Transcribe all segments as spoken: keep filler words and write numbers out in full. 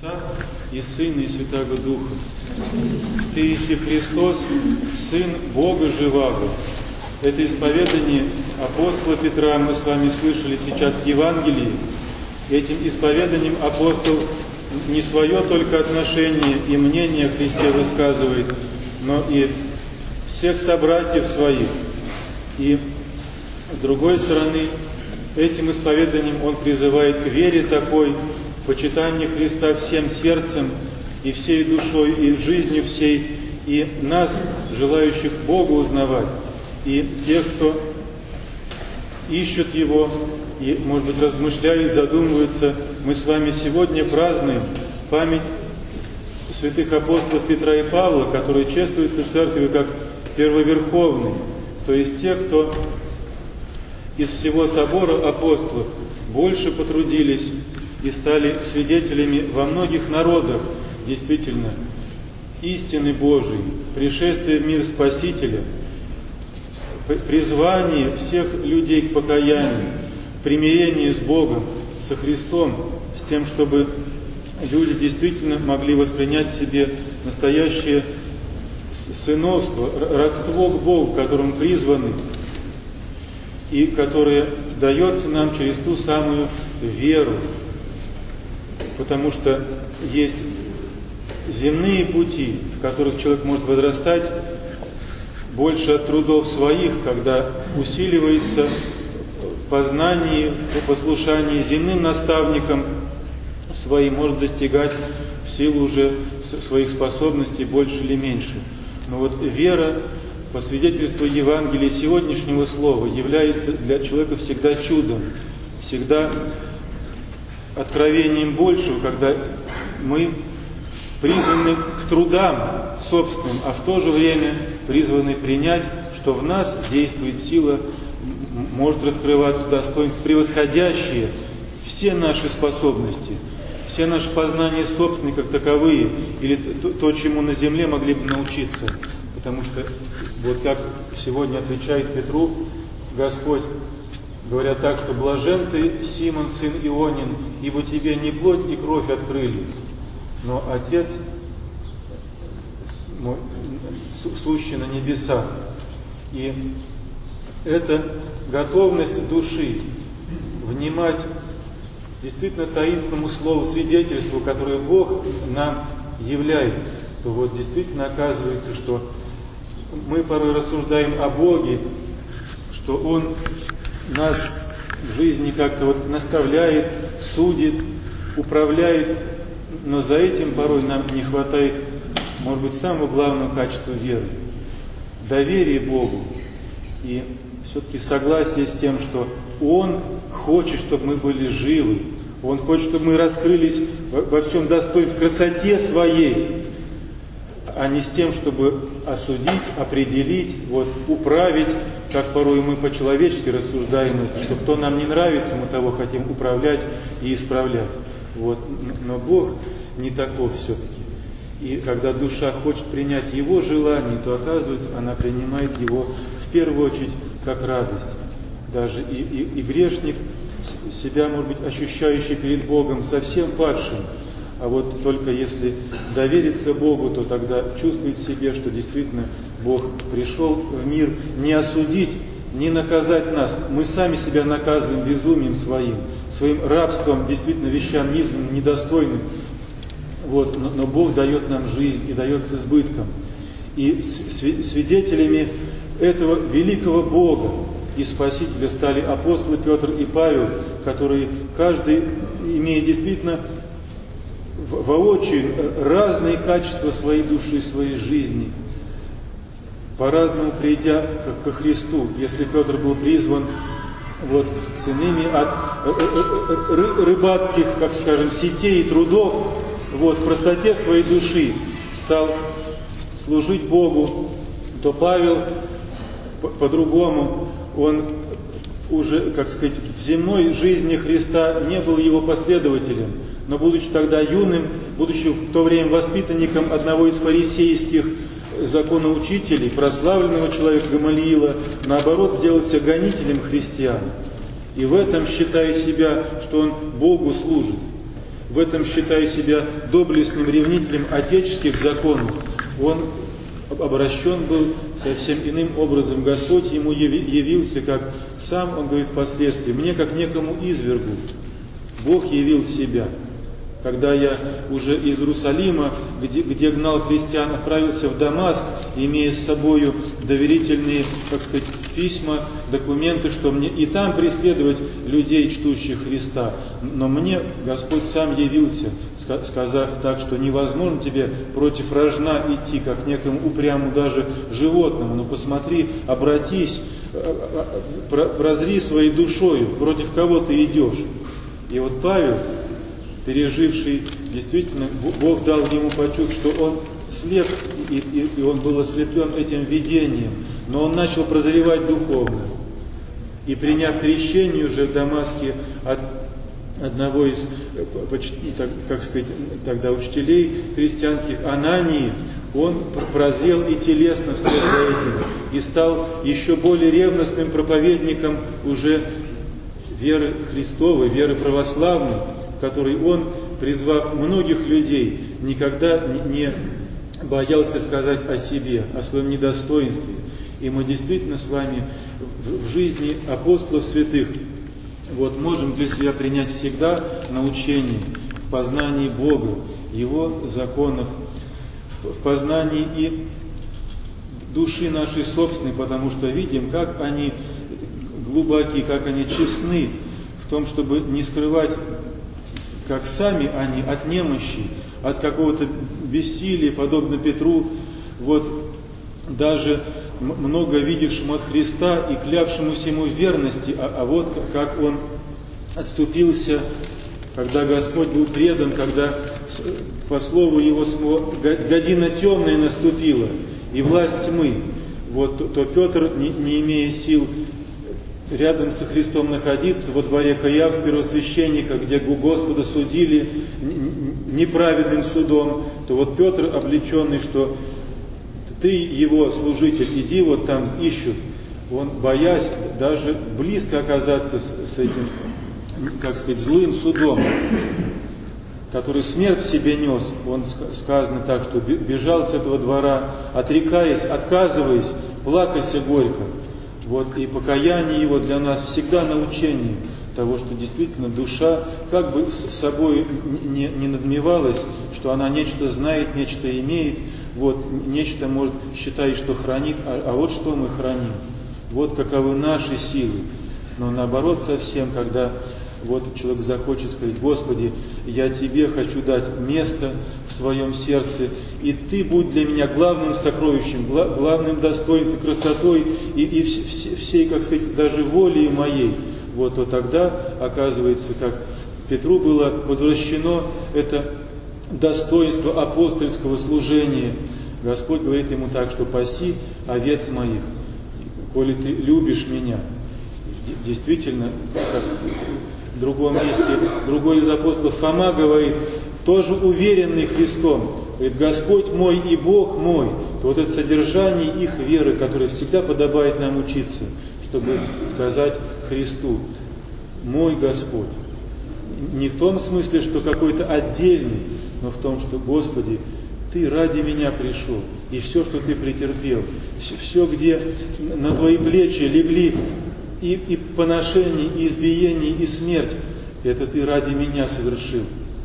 Отца и Сына и Святаго Духа. Ты, Иисус Христос, Сын Бога Живаго. Это исповедание апостола Петра мы с вами слышали сейчас в Евангелии. Этим исповеданием апостол не свое только отношение и мнение о Христе высказывает, но и всех собратьев своих. И с другой стороны, этим исповеданием он призывает к вере такой, почитанию Христа всем сердцем и всей душой, и жизнью всей, и нас, желающих Бога узнавать, и тех, кто ищут Его, и, может быть, размышляют, задумываются. Мы с вами сегодня празднуем память святых апостолов Петра и Павла, которые чествуются церковью как первоверховные, то есть те, кто из всего собора апостолов больше потрудились и стали свидетелями во многих народах, действительно, истины Божией, пришествия в мир Спасителя, призвание всех людей к покаянию, примирению с Богом, со Христом, с тем, чтобы люди действительно могли воспринять в себе настоящее сыновство, родство к Богу, которым призваны, и которое дается нам через ту самую веру. Потому что есть земные пути, в которых человек может возрастать больше от трудов своих, когда усиливается познание, послушание земным наставникам своим, может достигать в силу уже своих способностей больше или меньше. Но вот вера, по свидетельству Евангелия сегодняшнего слова, является для человека всегда чудом, всегда откровением большего, когда мы призваны к трудам собственным, а в то же время призваны принять, что в нас действует сила, может раскрываться достоинство, превосходящие все наши способности, все наши познания собственные как таковые, или то, то, чему на земле могли бы научиться. Потому что, вот как сегодня отвечает Петру Господь, говоря так, что «блажен ты, Симон, сын Ионин, ибо тебе не плоть и кровь открыли, но Отец мой, сущий на небесах». И это готовность души внимать действительно таинственному слову, свидетельству, которое Бог нам являет, то вот действительно оказывается, что мы порой рассуждаем о Боге, что Он нас в жизни как-то вот наставляет, судит, управляет, но за этим порой нам не хватает, может быть, самого главного качества веры – доверие Богу и все-таки согласие с тем, что Он хочет, чтобы мы были живы, Он хочет, чтобы мы раскрылись во, во всем достоинстве, в красоте своей, а не с тем, чтобы осудить, определить, вот, управить, как порой мы по-человечески рассуждаем, что кто нам не нравится, мы того хотим управлять и исправлять. Вот. Но Бог не таков все-таки. И когда душа хочет принять Его желание, то, оказывается, она принимает его в первую очередь как радость. Даже и, и, и грешник, себя, может быть, ощущающий перед Богом совсем падшим, а вот только если довериться Богу, то тогда чувствует в себе, что действительно Бог пришел в мир не осудить, не наказать нас. Мы сами себя наказываем безумием своим, своим рабством, действительно вещам низменным, недостойным. Вот. Но, но Бог дает нам жизнь и дает с избытком. И свидетелями этого великого Бога и Спасителя стали апостолы Петр и Павел, которые каждый, имея действительно воочию разные качества своей души, своей жизни, по-разному придя ко Христу. Если Петр был призван вот, с иными от рыбацких, как скажем, сетей и трудов, вот, в простоте своей души стал служить Богу, то Павел по-другому, он уже, как сказать, в земной жизни Христа не был его последователем, но будучи тогда юным, будучи в то время воспитанником одного из фарисейских законоучителей, прославленного человека Гамалиила, наоборот, делался гонителем христиан. И в этом считая себя, что он Богу служит. в этом считая себя доблестным ревнителем отеческих законов, он обращен был совсем иным образом. Господь ему явился, как сам он говорит впоследствии, мне как некому извергу Бог явил себя. Когда я уже из Иерусалима, где, где гнал христиан, отправился в Дамаск, имея с собою доверительные, так сказать, письма, документы, что мне и там преследовать людей, чтущих Христа. Но мне Господь сам явился, сказав так, что невозможно тебе против рожна идти, как некому упрямому даже животному. Но посмотри, обратись, прозри своей душою, против кого ты идешь. И вот Павел, переживший, действительно, Бог дал ему почувствовать, что он слеп, и, и, и он был ослеплен этим видением, но он начал прозревать духовно. И приняв крещение уже в Дамаске от одного из, как сказать, тогда учителей христианских, Анании, он прозрел и телесно вслед за этим, и стал еще более ревностным проповедником уже веры Христовой, веры православной, в которой он, призвав многих людей, никогда не боялся сказать о себе, о своем недостоинстве. И мы действительно с вами в жизни апостолов святых вот, можем для себя принять всегда научение в познании Бога, Его законов, в познании и души нашей собственной, потому что видим, как они глубоки, как они честны в том, чтобы не скрывать, как сами они от немощи, от какого-то бессилия, подобно Петру, вот даже много видевшему от Христа и клявшемуся ему в верности, а, а вот как он отступился, когда Господь был предан, когда по слову Его година темная наступила, и власть тьмы, вот, то, то Петр, не, не имея сил рядом со Христом находиться, во дворе Каиафа, первосвященника, где Господа судили неправедным судом, то вот Петр, облеченный, что ты его служитель, иди, вот там ищут, он, боясь даже близко оказаться с, с этим, как сказать, злым судом, который смерть в себе нес, он сказано так, что бежал с этого двора, отрекаясь, отказываясь, плакайся горько. Вот, и покаяние его для нас всегда научение того, что действительно душа как бы с собой не, не надмевалась, что она нечто знает, нечто имеет, вот, нечто может считать, что хранит, а, а вот что мы храним. Вот каковы наши силы. Но наоборот совсем, когда вот человек захочет сказать: Господи, я Тебе хочу дать место в своем сердце, и Ты будь для меня главным сокровищем, главным достоинством, красотой и, и всей, как сказать, даже волей моей. Вот, то тогда, оказывается, как Петру было возвращено это достоинство апостольского служения. Господь говорит ему так, что паси овец моих, коли ты любишь меня. Действительно, как в другом месте, другой из апостолов Фома говорит, тоже уверенный Христом, говорит: Господь мой и Бог мой. То вот это содержание их веры, которое всегда подобает нам учиться, чтобы сказать Христу: мой Господь. Не в том смысле, что какой-то отдельный, но в том, что: Господи, Ты ради меня пришел, и все, что Ты претерпел, все, все где на Твои плечи легли и, и поношение, и избиение, и смерть, это Ты ради меня совершил.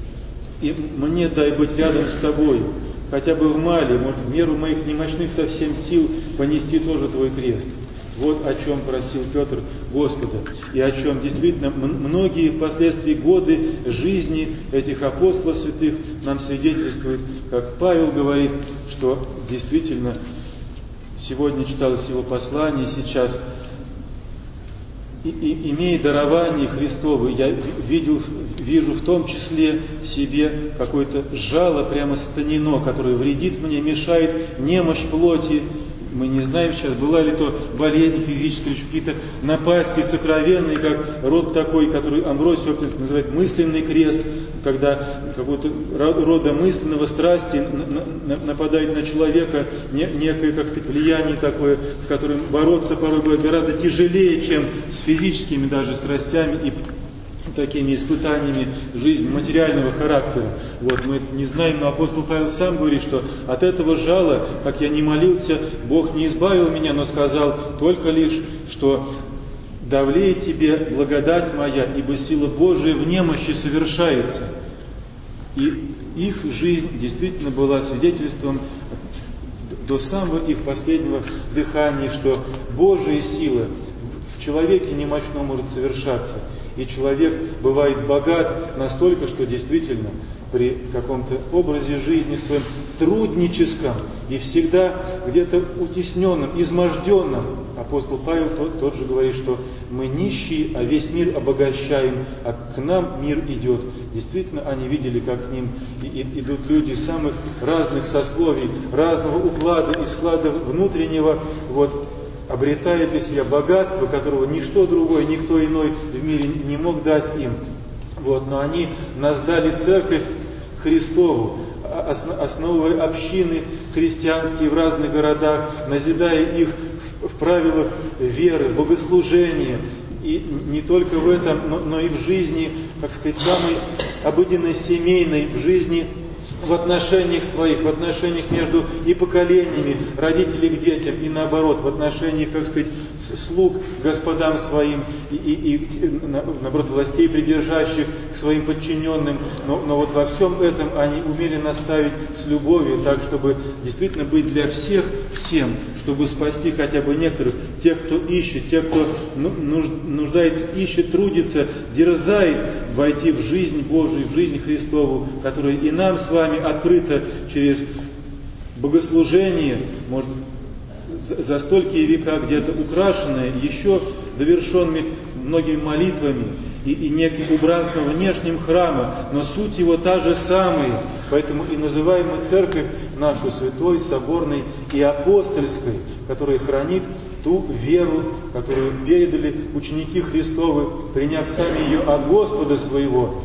И мне дай быть рядом с Тобой, хотя бы в мале, может, в меру моих немощных совсем сил понести тоже Твой крест. Вот о чем просил Петр Господа, и о чем действительно многие впоследствии годы жизни этих апостолов святых нам свидетельствуют, как Павел говорит, что действительно сегодня читалось его послание, сейчас, и, и, имея дарование Христово, я видел, вижу в том числе в себе какое-то жало, прямо сатанино, которое вредит мне, мешает, немощь плоти. Мы не знаем сейчас, была ли то болезнь физическая, или какие-то напасти сокровенные, как род такой, который Амвросий Оптинский называет мысленный крест, когда какого-то рода мысленного страсти нападает на человека, некое, как сказать, влияние такое, с которым бороться порой бывает гораздо тяжелее, чем с физическими даже страстями и такими испытаниями жизни материального характера. Вот, мы это не знаем, но апостол Павел сам говорит, что от этого жала, как я не молился, Бог не избавил меня, но сказал только лишь, что «давлеет тебе благодать моя, ибо сила Божия в немощи совершается». И их жизнь действительно была свидетельством до самого их последнего дыхания, что Божья сила в человеке немощно может совершаться. И человек бывает богат настолько, что действительно при каком-то образе жизни своем трудническом и всегда где-то утесненном, изможденном. Апостол Павел тот, тот же говорит, что мы нищие, а весь мир обогащаем, а к нам мир идет. Действительно, они видели, как к ним и, и, идут люди самых разных сословий, разного уклада и склада внутреннего, вот, обретая для себя богатство, которого ничто другое, никто иной в мире не мог дать им. Вот, но они наздали церковь Христову, основывая общины христианские в разных городах, назидая их в, в правилах веры, богослужения. И не только в этом, но, но и в жизни, как сказать, самой обыденной семейной, в жизни, в отношениях своих, в отношениях между и поколениями, родителей к детям, и наоборот, в отношениях, как сказать, слуг господам своим, и, и, и наоборот, властей придержащих к своим подчиненным. Но, но вот во всем этом они умели наставить с любовью, так, чтобы действительно быть для всех всем, чтобы спасти хотя бы некоторых, тех, кто ищет, тех, кто нуждается, ищет, трудится, дерзает войти в жизнь Божию, в жизнь Христову, которая и нам с вами открыто через богослужение, может, за столькие века где-то украшенное, еще довершенными многими молитвами и, и неким убранством внешним храма, но суть его та же самая. Поэтому и называем мы церковь нашу святой, соборной и апостольской, которая хранит ту веру, которую передали ученики Христовы, приняв сами ее от Господа своего,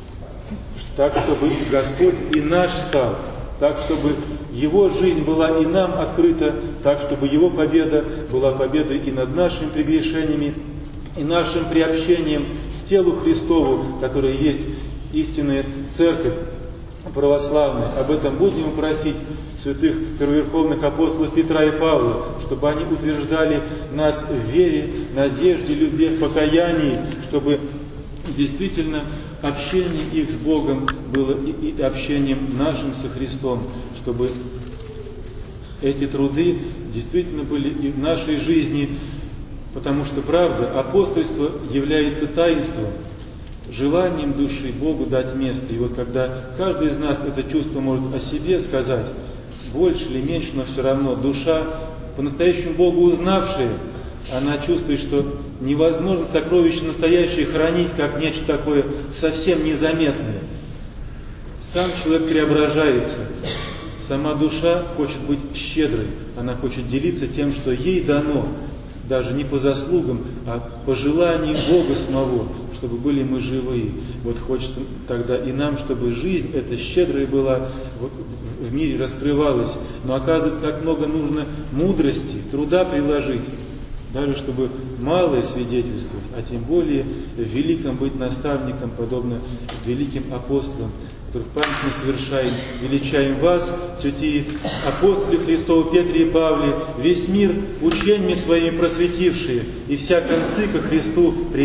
так, чтобы Господь и наш стал, так, чтобы Его жизнь была и нам открыта, так, чтобы Его победа была победой и над нашими прегрешениями, и нашим приобщением к телу Христову, которое есть истинная церковь православная. Об этом будем просить святых первоверховных апостолов Петра и Павла, чтобы они утверждали нас в вере, надежде, любви, в покаянии, чтобы действительно общение их с Богом было и, и общением нашим со Христом, чтобы эти труды действительно были и в нашей жизни, потому что, правда, апостольство является таинством, желанием души Богу дать место. И вот когда каждый из нас это чувство может о себе сказать, больше или меньше, но все равно душа, по-настоящему Богу узнавшая, она чувствует, что невозможно сокровище настоящее хранить как нечто такое совсем незаметное. Сам человек преображается. Сама душа хочет быть щедрой. Она хочет делиться тем, что ей дано, даже не по заслугам, а по желанию Бога самого, чтобы были мы живые. Вот хочется тогда и нам, чтобы жизнь эта щедрая была, в мире раскрывалась. Но оказывается, как много нужно мудрости, труда приложить, даже чтобы малое свидетельствовать, а тем более в великом быть наставником, подобно великим апостолам, которых память мы совершаем. Величаем вас, святые апостолы Христовы Петре и Павле, весь мир учениями своими просветившие, и вся концы ко Христу